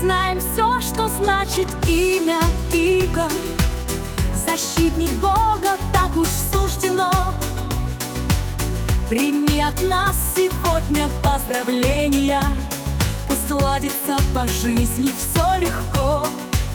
знаем все, что значит имя Игорь. Защитник Бога, так уж суждено. Прими от нас сегодня поздравления. Пусть ладится по жизни все легко.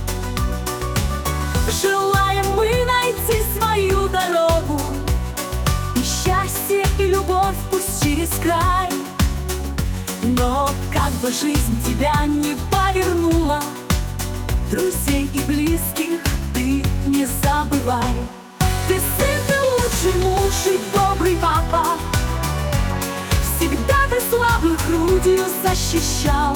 Желаем мы найти свою дорогу, и счастье, и любовь пусть через край. Но как бы жизнь тебя не повернула, друзей и близких ты не забывай. Ты сын, ты лучший муж и добрый папа. Всегда ты слабых грудью защищал.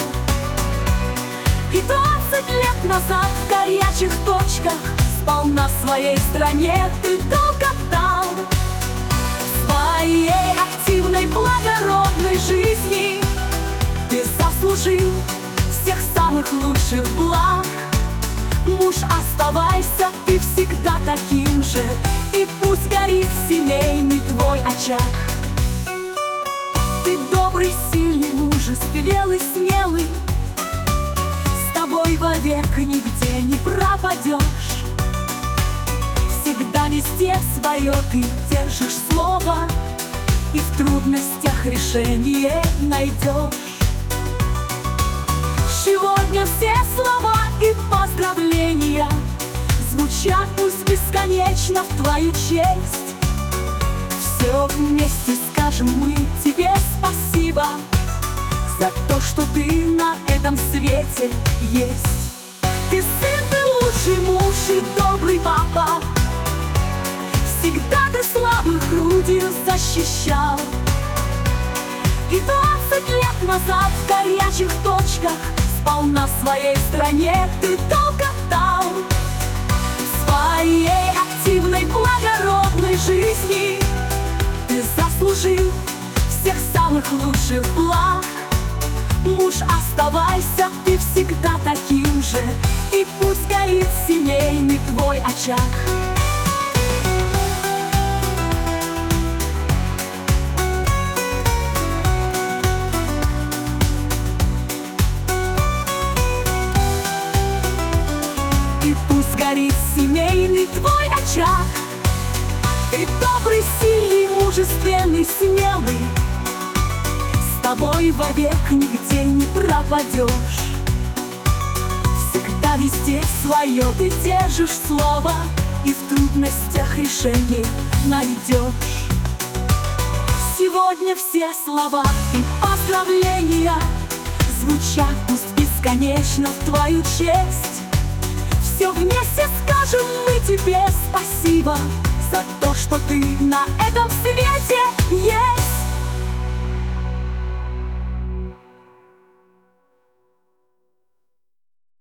И 20 лет назад в горячих точках сполна в своей стране ты долг отдал. В своей активной благородной жизни ты заслужил всех самых лучших благ. Муж, оставайся ты всегда таким же, и пусть горит семейный твой очаг. Ты добрый, сильный, мужественный, смелый. С тобой вовек нигде не пропадешь. Всегда везде свое ты держишь слово, и в трудностях решение найдешь. Сегодня все слова и поздравления звучат пусть бесконечно в твою честь. Все вместе скажем мы тебе спасибо за то, что ты на этом свете есть. Ты сын, ты лучший муж и добрый папа. Всегда ты слабых грудью защищал. И 20 лет назад в горячих точках сполна в своей стране ты долг отдал. В своей активной благородной жизни ты заслужил всех самых лучших благ. Муж, оставайся ты всегда таким же, и пусть горит семейный твой очаг. И пусть горит семейный твой очаг. Ты добрый, сильный, мужественный, смелый. С тобой вовек нигде не пропадешь. Всегда везде свое ты держишь слово, и в трудностях решение найдешь. Сегодня все слова и поздравления звучат пусть бесконечно в твою честь. Все вместе скажем мы тебе спасибо за то, что ты на этом свете есть.